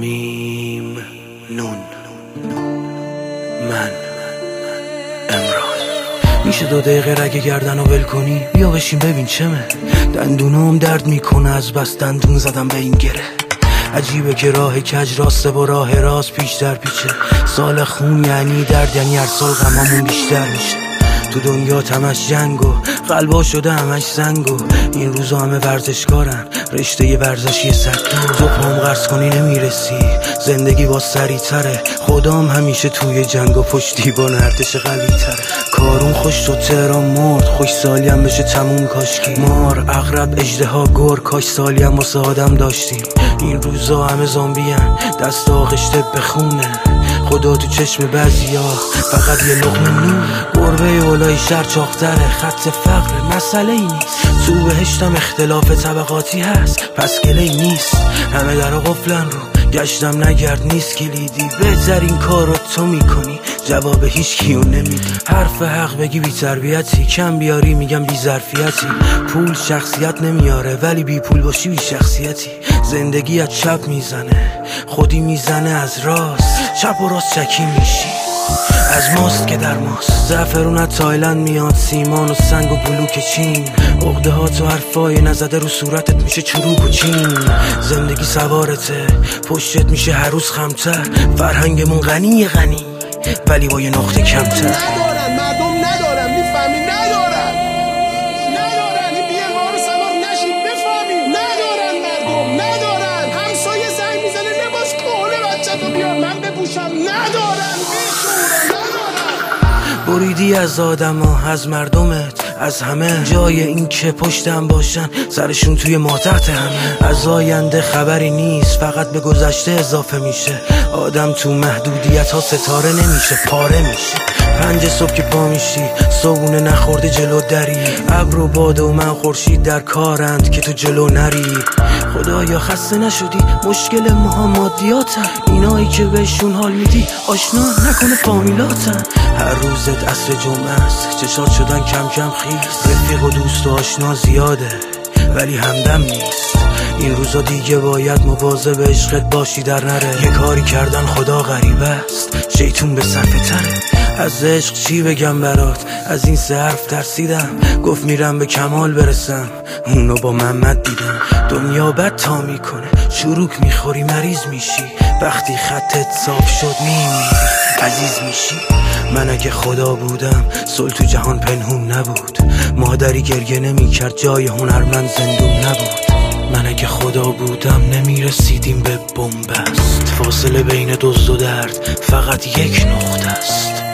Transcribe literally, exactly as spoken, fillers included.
میم نون من امراض. میشه دو دقیقه رگ گردن رو ول کنی؟ بیا بشین ببین چمه. دندونم درد میکنه از بس دندون زدم به این گره. عجیبه که راه کج راسته و راه راست پیش در پیچه. سال خون یعنی درد، یعنی هر سال غمامون بیشتر میشه. تو دنیا تمش جنگ و قلبا شده همش زنگ و این روزا همه ورزشکارن، رشته ی ورزشی صد تو پام قرض کنی نمیرسی. زندگی با سری تره، خدام همیشه توی جنگ و پشتیبان ارتش قوی تره. کارون خوش تو تهران مرد، خوش سالی هم بشه تموم کاشکی. مار اغرب اژدها گر، کاش سالی هم واسه آدم داشتیم. این روزا همه زامبی هن، دست آغشته بخونه. خدا تو چشم بعضیا فقط یه لقمه نون. گربه اولای شهر چاقتره، خط فقر مسئله ای نیست. تو بهشتم اختلاف طبقاتی هست، پس گله‌ای نیست. همه در قفلن رو گشتم نگرد نیست کلیدی. بهترین کار رو تو میکنی، جواب هیچ کیو نمیدی. حرف حق بگی بی تربیتی، کم بیاری میگم بی ظرفیتی. پول شخصیت نمیاره ولی بی پول باشی بی شخصیتی. زندگی از چپ میزنه، خودی میزنه از راست. چپ و راست چکی میشی، از ماست که در ماست. زعفرون از تایلند میاد، سیمان و سنگ و بلوک چین. عقده ها تو حرفای نزده رو صورتت میشه چروک و چین. زندگی سوارته، پشتت میشه هر روز خمتر. فرهنگمون غنی غنی ولی با یه نقطه کمتر. ندارن مردم، ندارن میفهمی، ندارن ندارن این بیه ما رو سوار نشید بفهمیم. ندارن مردم، ندارن. همسایه زنگ میزنه لباس کوله بچه تو بیار من بپوشم. ندارن بیشورن، ندارن. بریدی از آدم ها، از مردمت، از همه. جای این که پشتم باشن سرشون توی ماتحت همه. از آینده خبری نیست، فقط به گذشته اضافه میشه. آدم تو محدودیت ها ستاره نمیشه، پاره میشه. پنج صبح که پا میشی، صبونه نخورده جلو دری. ابر و باد و من خورشید در کارند که تو جلو نری. خدایا خسته نشدی؟ مشکل ما مادیاتن. اینایی که بهشون حال میدی آشنا نکنه فامیلاتن. هر روزت عصر جمعه است، چشات شدن کم کم خیس. رفیق و دوست و آشنا زیاده ولی همدم نیست. این روزا دیگه باید مواظب عشقت باشی در نره. یه کاری کردن خدا غریبه است، شیطون به صفه تره. از عشق چی بگم برات، از این سه حرف ترسیدم. گفت میرم به کمال برسم، اونو با محمد دیدم. دنیا بد تا میکنه، چروک میخوری مریض میشی. وقتی خطت صاف شد میمیری، عزیز میشی. من اگه خدا بودم صلح تو جهان پنهون نبود. مادری گریه نمیکرد جای هنرمند زندون نبود. من اگه خدا بودم نمیرسیدیم به بنبست. فاصله بین دزد و درد فقط یک نقطه است.